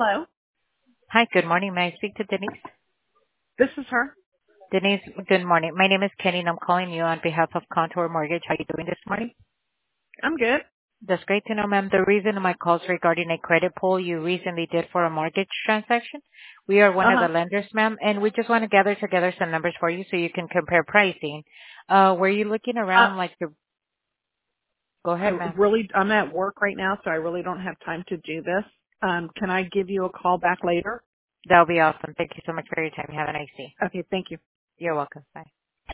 Hello. Hi, good morning. May I speak to Denise? This is her. Denise, good morning. My name is Kenny, and I'm calling you on behalf of Contour Mortgage. How are you doing this morning? I'm good. That's great to know, ma'am. The reason of my call is regarding a credit pull you recently did for a mortgage transaction. We are one Uh of the huh. lenders, ma'am, and we just want to gather together some numbers for you so you can compare pricing. Were you looking around like to go ahead, ma'am? I'm at work right now, so I really don't have time to do this. Can I give you a call back later? That'll be awesome. Thank you so much for your time. Have a nice day. Okay, thank you. You're welcome. Bye.